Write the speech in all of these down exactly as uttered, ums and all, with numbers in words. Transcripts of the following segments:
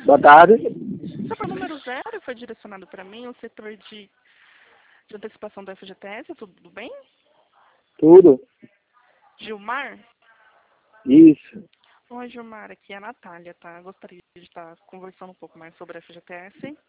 Boa tarde. Seu número zero foi direcionado para mim, o setor de, de antecipação do F G T S, tudo bem? Tudo? Gilmar? Isso. Oi, Gilmar, aqui é a Natália, tá? Gostaria de estar conversando um pouco mais sobre F G T S.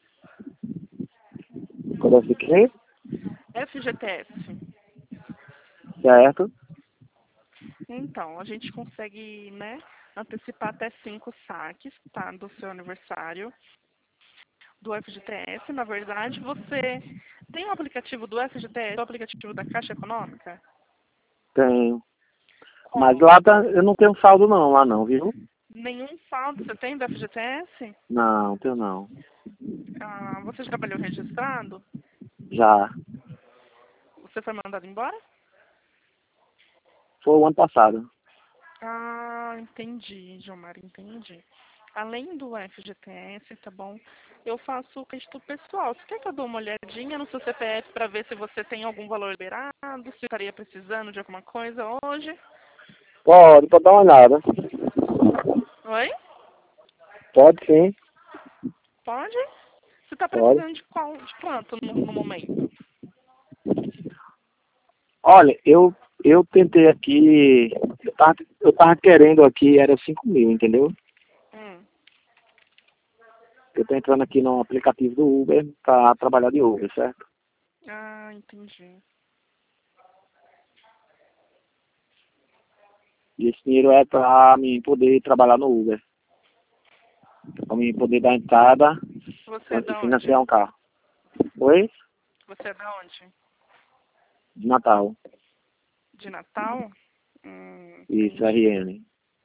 Conhece quem? F G T S. Certo. Então, a gente consegue, né, antecipar até cinco saques, tá? Do seu aniversário do F G T S. Na verdade, você tem o aplicativo do F G T S, o aplicativo da Caixa Econômica? Tenho. Mas Qual? lá tá, eu não tenho saldo não, lá não, viu? Nenhum saldo você tem do F G T S? Não, tenho não. Ah, você já trabalhou registrado? Já. Você foi mandado embora? Foi o ano passado. Ah, entendi, Gilmar, entendi. Além do F G T S, tá bom? Eu faço o crédito pessoal. Você quer que eu dê uma olhadinha no seu C P F para ver se você tem algum valor liberado, se estaria precisando de alguma coisa hoje? Pode, pode dar uma olhada. Oi? Pode sim. Pode? Você está Pode. precisando de qual, de quanto no, no momento? Olha, eu, eu tentei aqui, eu tava, eu tava querendo aqui, era cinco mil, entendeu? Hum. Eu tô entrando aqui no aplicativo do Uber pra trabalhar de Uber, certo? Ah, entendi. E esse dinheiro é pra mim poder trabalhar no Uber. Pra mim poder dar entrada Você é e da financiar onde? um carro. Oi? Você é da onde? De Natal. De Natal? Hum, Isso, entendi. R N.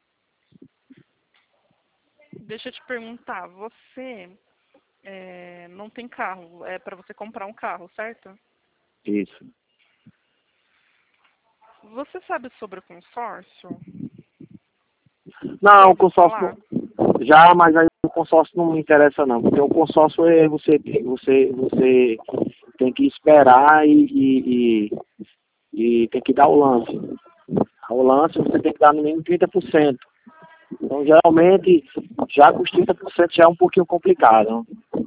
Deixa eu te perguntar, você é, não tem carro, é para você comprar um carro, certo? Isso. Você sabe sobre o consórcio? Já Não, o ouviu consórcio falar? não. Já, mas aí o consórcio não me interessa não. Porque o consórcio é você, você, você tem que esperar e, e, e, e tem que dar o lance. O lance você tem que dar no mínimo trinta por cento. Então, geralmente, já com os trinta por cento já é um pouquinho complicado.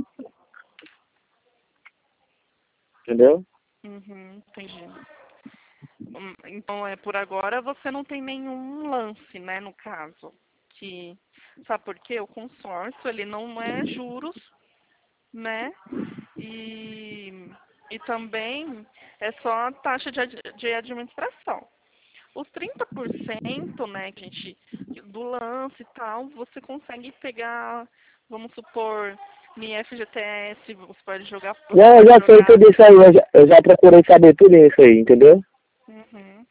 Entendeu? Uhum, entendi. Hum, Então, é, por agora você não tem nenhum lance, né, no caso. Que, sabe por quê? O consórcio, ele não é juros, né? E, e também é só a taxa de, ad- de administração. Os trinta por cento, né, que a gente, do lance e tal, você consegue pegar, vamos supor, em F G T S, você pode jogar, você Não, eu pode já sei jogar. tudo isso aí. Eu já, eu já procurei saber tudo isso aí, entendeu? Uhum,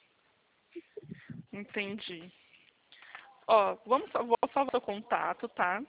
entendi. Ó, vamos, só- vou salvar seu contato, tá?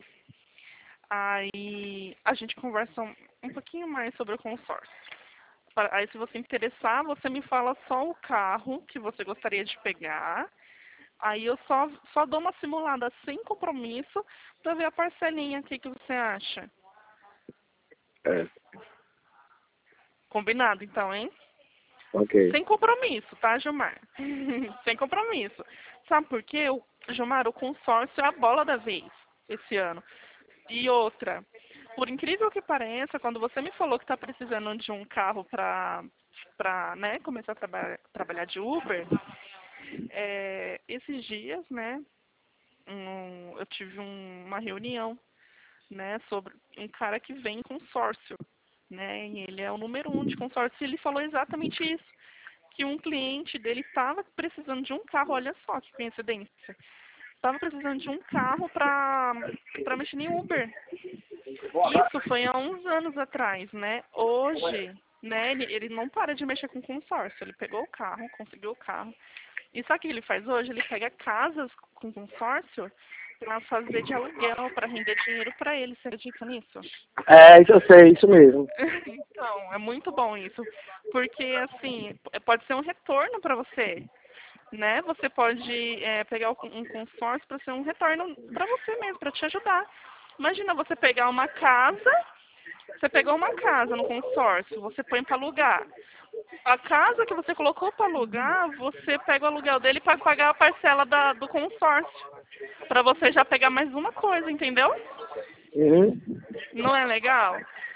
Aí a gente conversa um, um pouquinho mais sobre o consórcio. Pa- Aí, se você interessar, você me fala só o carro que você gostaria de pegar. Aí eu só, só dou uma simulada sem compromisso pra ver a parcelinha. O que, que você acha? É, Combinado, então, hein? ok. Sem compromisso, tá, Gilmar? Sem compromisso. Sabe por quê? O, Gilmar, o consórcio é a bola da vez esse ano. E outra, por incrível que pareça, quando você me falou que está precisando de um carro para para né, começar a traba trabalhar de Uber, é, esses dias, né, um, eu tive um- uma reunião, né, sobre um cara que vem em consórcio, né, e ele é o número um de consórcio, e ele falou exatamente isso, que um cliente dele estava precisando de um carro, olha só que coincidência, estava precisando de um carro para para mexer em Uber. Isso foi há uns anos atrás, né? Hoje, né, ele, ele não para de mexer com consórcio. Ele pegou o carro, conseguiu o carro. E sabe o que ele faz hoje? Ele pega casas com consórcio para fazer de aluguel, para render dinheiro para ele. Você acredita nisso? É, isso eu sei, isso mesmo. Então, é muito bom isso. Porque, assim, pode ser um retorno para você, né? Você pode é, pegar um consórcio para ser um retorno para você mesmo, para te ajudar. Imagina você pegar uma casa, você pegou uma casa no consórcio, você põe para alugar. A casa que você colocou para alugar, você pega o aluguel dele para pagar a parcela da, do consórcio. Para você já pegar mais uma coisa, entendeu? Uhum. Não é legal?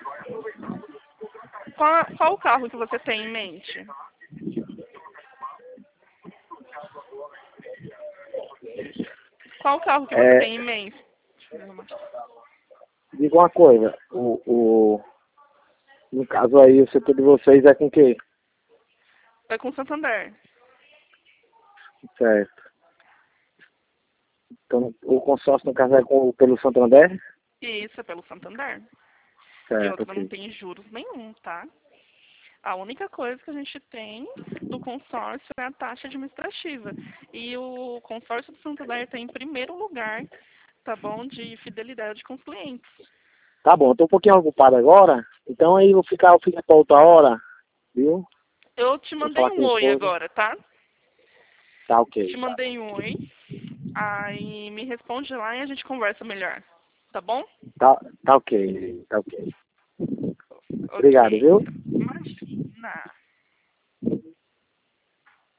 Qual, qual o carro que você tem em mente? Qual o carro que você É, tem em mente? diga uma coisa, o, o, no caso aí, o setor de vocês é com o quê? É com Santander. Certo. Então, o consórcio, no caso, é com, pelo Santander? Isso, é pelo Santander. E Certo, outra, não ok. tem juros nenhum, tá? A única coisa que a gente tem do consórcio é a taxa administrativa. E o consórcio do Santander está em primeiro lugar, tá bom, de fidelidade com os clientes. Tá bom, eu tô um pouquinho ocupado agora, então aí eu vou ficar, eu fico pra outra hora, viu? Eu te Vou mandei falar com um a oi esposa. agora, tá? Tá Te ok. mandei um oi. Aí me responde lá e a gente conversa melhor. Tá bom? Tá, tá ok, tá ok. Obrigado, Ok. viu? Imagina.